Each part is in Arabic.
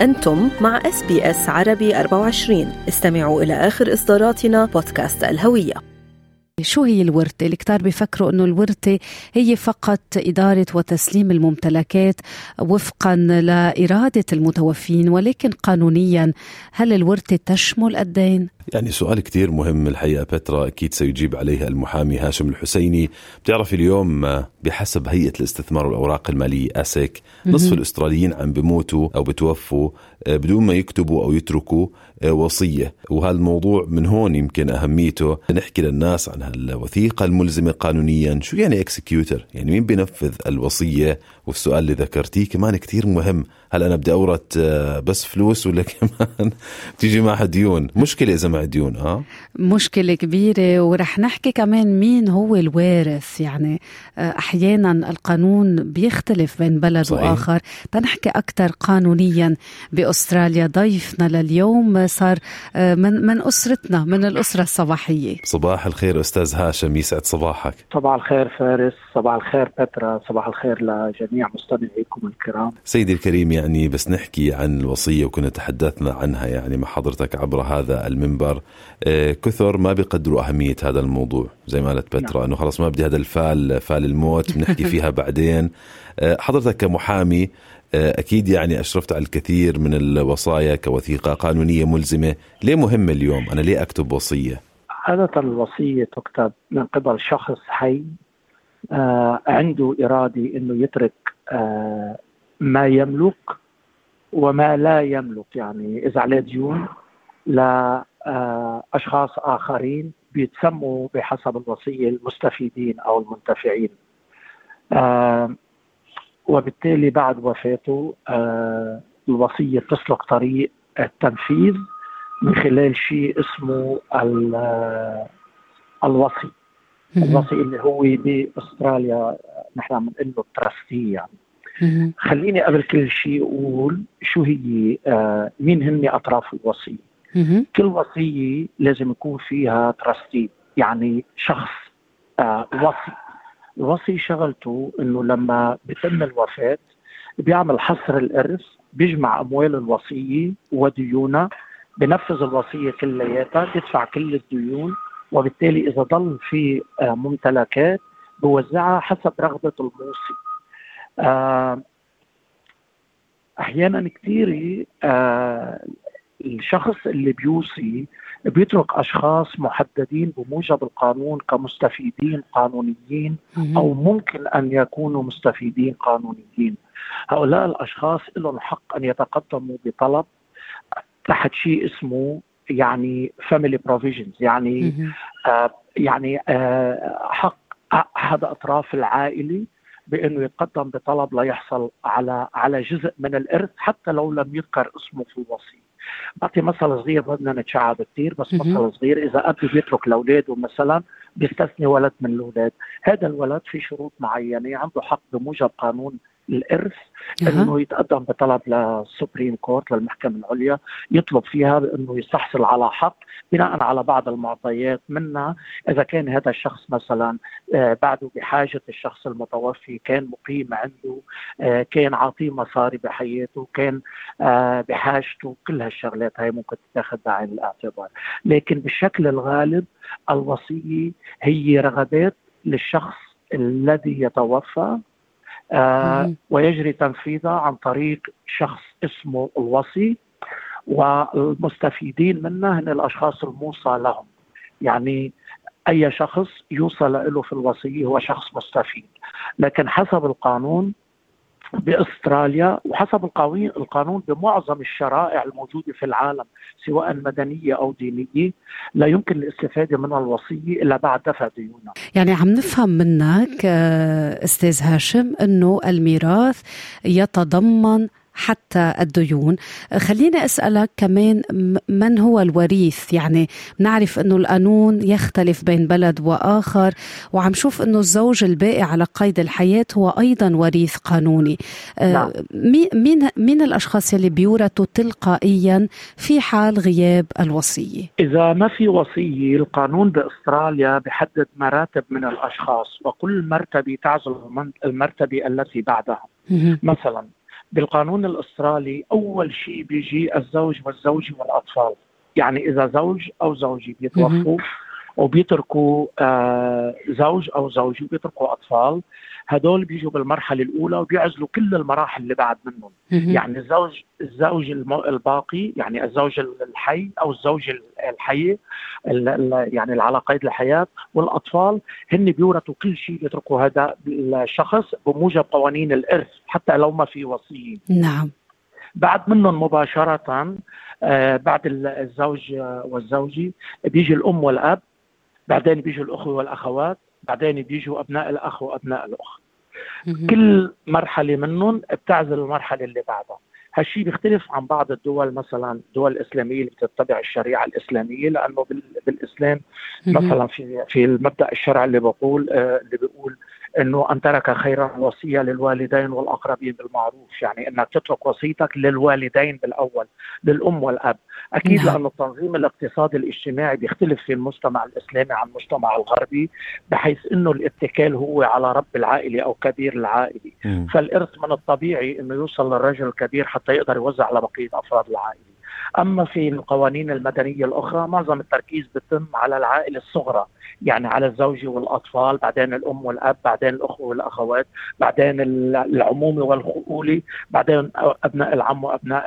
أنتم مع SBS عربي 24. استمعوا إلى آخر إصداراتنا بودكاست الهوية. شو هي الورثة؟ اللي كتار بيفكروا أنه الورثة هي فقط إدارة وتسليم الممتلكات وفقا لإرادة المتوفين، ولكن قانونيا هل الورثة تشمل الدين؟ يعني سؤال كتير مهم الحقيقة بترا، أكيد سيجيب عليه المحامي هاشم الحسيني. بتعرف اليوم بحسب هيئة الاستثمار والأوراق المالية أسك نصف الأستراليين عم بموتوا أو بتوفوا بدون ما يكتبوا أو يتركوا وصية، وهالموضوع من هون يمكن أهميته نحكي للناس عن هالوثيقة الملزمة قانونيا. شو يعني إكسكيوتر؟ يعني مين بينفذ الوصية؟ والسؤال اللي ذكرتيه كمان كتير مهم، هل أنا بدي أورث بس فلوس ولا كمان تيجي معها ديون؟ مشكلة إذا مع ديون مشكلة كبيرة. ورح نحكي كمان مين هو الوارث. يعني أحيانا القانون بيختلف بين بلد صحيح. وآخر. تنحكي أكتر قانونيا بأستراليا. ضيفنا لليوم صار من أسرتنا، من الأسرة الصباحية. صباح الخير أستاذ هاشم، يسعد صباحك. صباح الخير فارس، صباح الخير بترا، صباح الخير لجميع مستمعيكم الكرام. سيدي الكريم، يعني بس نحكي عن الوصية وكنا تحدثنا عنها يعني مع حضرتك عبر هذا المنبر. كثر ما بيقدروا أهمية هذا الموضوع زي ما قالت بترا، أنه خلاص ما بدي هذا فال الموت بنحكي فيها بعدين. حضرتك كمحامي أكيد يعني أشرفت على الكثير من الوصايا كوثيقة قانونية ملزمة. ليه مهم اليوم أنا ليه أكتب وصية؟ عادة الوصية تكتب من قبل شخص حي عنده إرادة أنه يترك ما يملك وما لا يملك. يعني إذا عليه ديون لأشخاص آخرين بيتسموا بحسب الوصية المستفيدين أو المنتفعين. وبالتالي بعد وفاته الوصية تسلك طريق التنفيذ من خلال شيء اسمه الوصي. الوصي اللي هو بأستراليا نحن بنقول له تراستي. يعني خليني قبل كل شيء أقول شو هي مين هن أطراف الوصية. كل وصية لازم يكون فيها تراستي، يعني شخص وصي. الوصي شغلته إنه لما بتم الوفاة بيعمل حصر الإرث، بيجمع أموال الوصية وديونها، بنفذ الوصية كلياتها، يدفع كل الديون، وبالتالي إذا ضل في ممتلكات بوزعها حسب رغبة الموصي. أحيانا كثير الشخص اللي بيوصي بيترك أشخاص محددين بموجب القانون كمستفيدين قانونيين أو ممكن أن يكونوا مستفيدين قانونيين. هؤلاء الأشخاص لهم حق أن يتقدموا بطلب تحت شيء اسمه يعني family provisions، يعني حق أحد أطراف العائلة بأنه يتقدم بطلب ليحصل على جزء من الإرث حتى لو لم يذكر اسمه في الوصية. بعطي مثل صغير، بدنا نتشعب كتير، بس مثل صغير. إذا أب بيترك لأولاده مثلا بيستثني ولد من الأولاد، هذا الولد في شروط معينة عنده حق بموجب قانون الإرث أنه يتقدم بطلب للسوبريم كورت، للمحكمة العليا، يطلب فيها بأنه يستحصل على حق بناء على بعض المعطيات. منها إذا كان هذا الشخص مثلا بعده بحاجة الشخص المتوفي، كان مقيم عنده، كان عاطيه مصاري بحياته، كان بحاجته، كل هالشغلات هاي ممكن تتاخذ بعين الاعتبار. لكن بالشكل الغالب الوصية هي رغبات للشخص الذي يتوفى ويجري تنفيذها عن طريق شخص اسمه الوصي، والمستفيدين منه هن الأشخاص الموصى لهم. يعني أي شخص يوصى له في الوصية هو شخص مستفيد. لكن حسب القانون بأستراليا وحسب القانون بمعظم الشرائع الموجودة في العالم سواء مدنية أو دينية، لا يمكن الاستفادة من الوصية إلا بعد دفع ديونها. يعني عم نفهم منك أستاذ هاشم أنه الميراث يتضمن حتى الديون. خليني أسألك كمان من هو الوريث؟ يعني نعرف أنه القانون يختلف بين بلد وآخر، وعم شوف أنه الزوج الباقي على قيد الحياة هو أيضا وريث قانوني. مين الأشخاص اللي بيورثوا تلقائيا في حال غياب الوصية؟ إذا ما في وصية، القانون بأستراليا بحدد مراتب من الأشخاص، وكل مرتبة تعزل المرتبة التي بعدها. مثلا بالقانون الأسترالي أول شيء بيجي الزوج والزوجة والأطفال. يعني إذا زوج أو زوجة بيتوفوا وبيتركوا زوج أو زوجة وبيتركوا أطفال، هدول بيجوا بالمرحلة الأولى وبيعزلوا كل المراحل اللي بعد منهم. يعني الزوج الباقي، يعني الزوج الحي أو الزوجة الحية، يعني على قيد الحياة، والأطفال هن بيورثوا كل شيء بيتركوا هذا الشخص بموجب قوانين الإرث حتى لو ما في وصية. نعم. بعد منهم مباشرة بعد الزوج والزوجة بيجي الأم والأب، بعدين بيجوا الأخوة والأخوات، بعدين بيجوا أبناء الأخ وأبناء الأخ. كل مرحلة منهم بتعزل المرحلة اللي بعدها. هالشيء بيختلف عن بعض الدول، مثلا الدول الإسلامية اللي بتتبع الشريعة الإسلامية، لأنه بالإسلام مثلا في المبدأ الشرعي اللي بيقول انه ان ترك خيرا الوصيه للوالدين والاقربين بالمعروف، يعني انك تترك وصيتك للوالدين بالاول، للام والاب. اكيد لان التنظيم الاقتصادي الاجتماعي بيختلف في المجتمع الاسلامي عن المجتمع الغربي، بحيث انه الاتكال هو على رب العائله او كبير العائله. فالارث من الطبيعي انه يوصل للرجل الكبير حتى يقدر يوزع على بقيه افراد العائله. اما في القوانين المدنيه الاخرى معظم التركيز بيتم على العائله الصغرى، يعني على الزوجة والأطفال، بعدين الأم والأب، بعدين الأخوة والأخوات، بعدين العمومة والخؤولة، بعدين أبناء العم وأبناء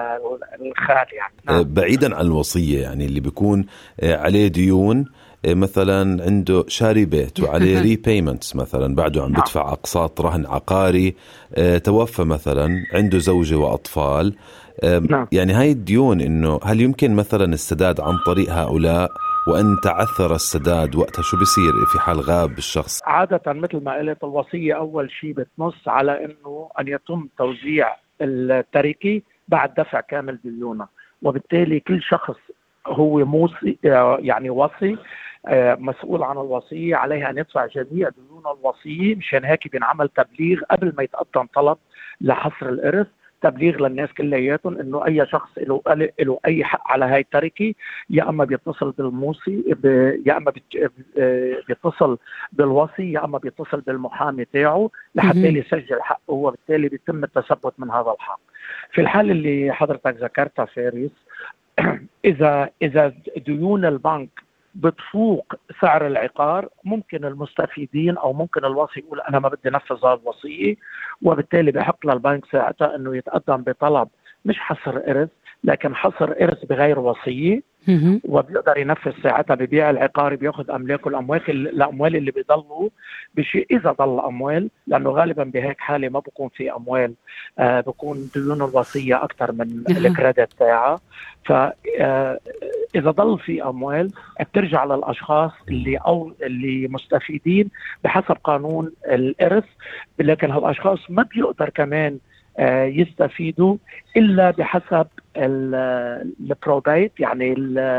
الخال. يعني بعيدا عن الوصية، يعني اللي بيكون عليه ديون، مثلا عنده شاري بيت وعليه ريبيمنتس، مثلا بعده عم بدفع أقساط رهن عقاري، توفى مثلا، عنده زوجة وأطفال، يعني هاي الديون إنه هل يمكن مثلا السداد عن طريق هؤلاء؟ وأن تعثر السداد وقتها شو بيصير في حال غاب الشخص؟ عادة مثل ما قلت الوصية أول شيء بتنص على أنه أن يتم توزيع التركة بعد دفع كامل ديونه، وبالتالي كل شخص هو موصي يعني وصي مسؤول عن الوصية عليه أن يدفع جميع ديون الوصية. مشان هيك بينعمل تبليغ قبل ما يتقدم طلب لحصر الإرث، تبليغ للناس كلياتهم انه اي شخص له اي حق على هاي التركه، يا اما بيتصل بالموصي، يا اما بيتصل بالوصي، يا اما بيتصل بالمحامي تاعه لحتى يسجل حقه، وبالتالي بيتم التثبت من هذا الحق. في الحاله اللي حضرتك ذكرتها فارس، اذا ديون البنك بتفوق سعر العقار، ممكن المستفيدين او ممكن الوصي يقول انا ما بدي انفذ هذه الوصيه، وبالتالي بحق للبنك ساعتها انه يتقدم بطلب مش حصر ارث لكن حصر ارث بغير وصيه، وبيقدر ينفذ ساعتها ببيع العقار، بياخذ املاكه، الاموال اللي بيضلوا بشيء اذا ضل اموال، لانه غالبا بهيك حاله ما بكون في اموال، بكون ديون الوصيه اكثر من الكريدت تاعها. فاذا ضل في اموال بترجع للاشخاص اللي مستفيدين بحسب قانون الارث، لكن هالاشخاص ما بيقدر كمان يستفيدوا إلا بحسب البروبيت، يعني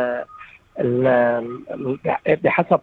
بحسب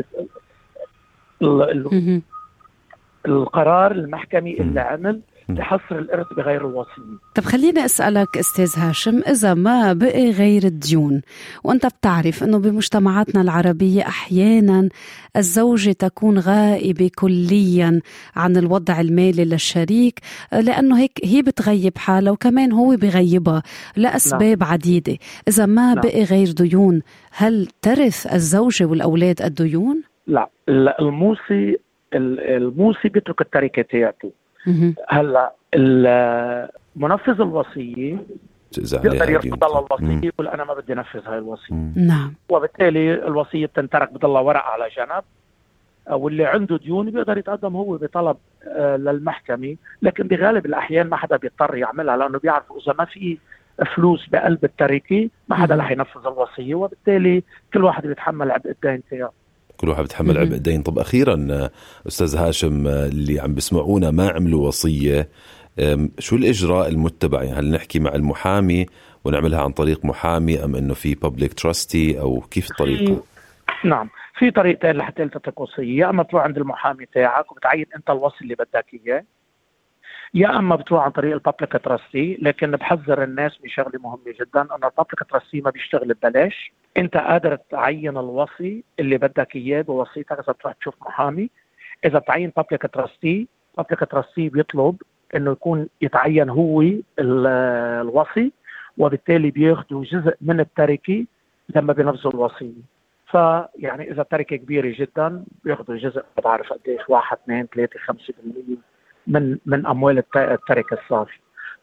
القرار المحكمي اللي عمل بحصر الإرث بغير الوصية. طب خليني أسألك أستاذ هاشم، إذا ما بقي غير الديون، وأنت بتعرف أنه بمجتمعاتنا العربية أحيانا الزوجة تكون غائبة كليا عن الوضع المالي للشريك، لأنه هيك هي بتغيب حالها وكمان هو بغيبها لأسباب عديدة. إذا ما بقي غير ديون، هل ترث الزوجة والأولاد الديون؟ لا، الموصي بيترك التركة تاعته. هلا منفذ الوصيه بيقدر يرفض الوصيه، يقول انا ما بدي انفذ هاي الوصيه. نعم. وبالتالي الوصيه بتنترك، بضلها ورق على جنب، واللي عنده ديون بيقدر يتقدم هو بطلب للمحكمه، لكن بغالب الاحيان ما حدا بيضطر يعملها، لانه بيعرفوا اذا ما في فلوس بقلب التركه ما حدا رح ينفذ الوصيه، وبالتالي كل واحد بيتحمل عبء الدين تاعه. كل واحد بتحمل عبء الدين. طب أخيرا أستاذ هاشم، اللي عم بسمعونا ما عملوا وصية، شو الإجراء المتبع؟ يعني هل نحكي مع المحامي ونعملها عن طريق محامي، أم أنه في public trustee، أو كيف الطريقة؟ نعم، في طريقتين لحتى تترك وصية. يا أما بتروح عند المحامي تاعك وبتعين أنت الوصي اللي بدك إياه، يا اما بتروح عن طريق البابليك تراستي. لكن بحذر الناس من شغله مهمه جدا، ان البابليك تراستي ما بيشتغل ببلاش. انت قادر تعين الوصي اللي بدك اياه بوصيتك اذا بتروح تشوف محامي. اذا بتعين بابليك تراستي بيطلب انه يكون يتعين هو الوصي، وبالتالي بياخدوا جزء من التركة لما بينفذوا الوصية. فيعني إذا تركة كبيرة جدا بياخدوا جزء، ما بعرف قديش، 1 2 3 5% من أموال التركة الصافي.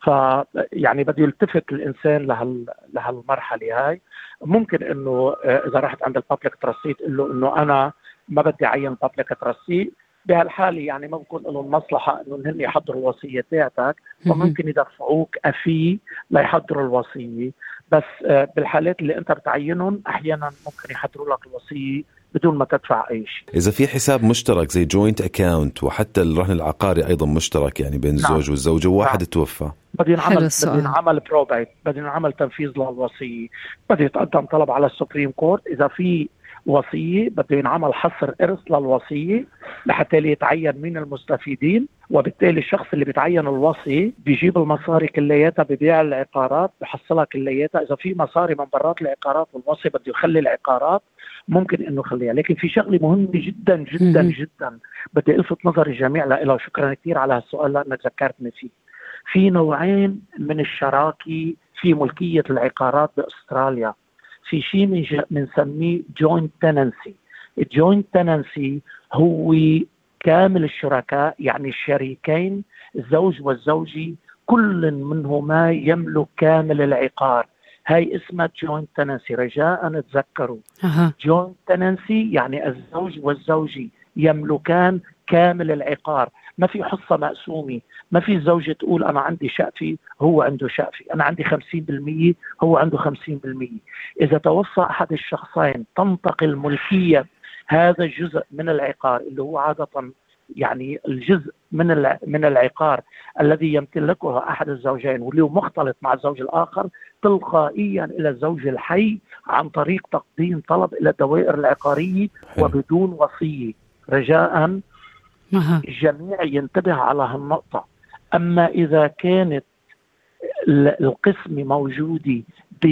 فيعني بده يلتفت الإنسان لهالمرحلة هاي. ممكن إنه إذا رحت عند البابليك تراستي تقول له إنه أنا ما بدي أعين بابليك تراستي، بهالحالة يعني ممكن له المصلحة إنه هن يحضروا الوصية تاعتك، وممكن يدفعوك أفي ليحضروا الوصية. بس بالحالات اللي أنت بتعينهم أحيانا ممكن يحضروا لك الوصية بدون ما تدفع أي شيء. إذا في حساب مشترك زي جوينت أكاونت، وحتى الرهن العقاري أيضا مشترك يعني بين الزوج والزوجة، وواحد توفى، بدي نعمل بروبايت، بدي نعمل تنفيذ للوصية، بدي يتقدم طلب على السوبريم كورت. إذا في وصية بده ينعمل حصر إرث للوصية لحتى يتعين مين المستفيدين، وبالتالي الشخص اللي بيتعين الوصي بيجيب المصاري كلياتها ببيع العقارات بحصلها كلياتها. إذا في مصاري من برات العقارات والوصي بده يخلي العقارات، ممكن إنه يخليها. لكن في شغلة مهمة جدا جدا جدا بدي ألفت نظر الجميع لها، شكرا كثير على هالسؤال لأنك ذكرتني فيه. في نوعين من الشراكة في ملكية العقارات بأستراليا. في شيء بنسميه joint tenancy. الجوينت تننسي هو كامل الشركاء، يعني الشريكين الزوج والزوجة كل منهما يملك كامل العقار. هاي اسمها joint tenancy، رجاء تذكروا. joint tenancy يعني الزوج والزوجة يملكان كامل العقار، ما في حصة مقسومة، ما في الزوجة تقول أنا عندي شقفي هو عنده شقفي، أنا عندي 50% هو عنده 50%. إذا توفى أحد الشخصين تنتقل ملكية هذا الجزء من العقار اللي هو عادة يعني الجزء من العقار الذي يمتلكه أحد الزوجين واللي هو مختلط مع الزوج الآخر تلقائيا إلى الزوج الحي عن طريق تقديم طلب إلى الدوائر العقارية وبدون وصية. رجاء الجميع ينتبه على هالنقطة. أما إذا كانت القسمة موجودة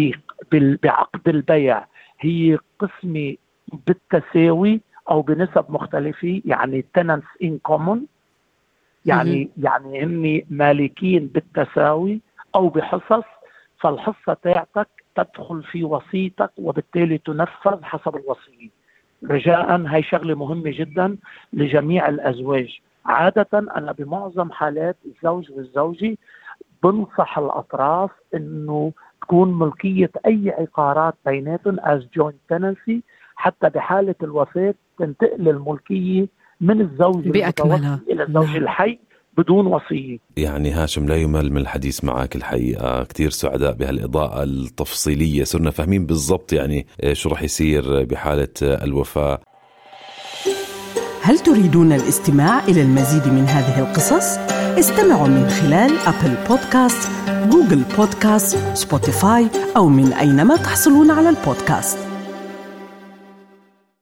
بعقد البيع هي قسمة بالتساوي أو بنسب مختلفة، يعني tenants in common، يعني هم مالكين بالتساوي أو بحصص، فالحصة تاعتك تدخل في وصيتك وبالتالي تنفذ حسب الوصية. رجاء هاي شغلة مهمة جدا لجميع الأزواج. عادة أنا بمعظم حالات الزوج والزوجة بنصح الأطراف إنه تكون ملكية أي عقارات بيناتهم as joint tenancy، حتى بحالة الوفاة تنتقل الملكية من الزوج المتوفي إلى الزوج الحي بدون وصية. يعني هاشم لا يمل من الحديث معك الحقيقة، كتير سعداء بهالإضاءة التفصيلية، صرنا فاهمين بالضبط يعني شو رح يصير بحالة الوفاة. هل تريدون الاستماع إلى المزيد من هذه القصص؟ استمعوا من خلال أبل بودكاست، جوجل بودكاست، سبوتيفاي أو من أينما تحصلون على البودكاست.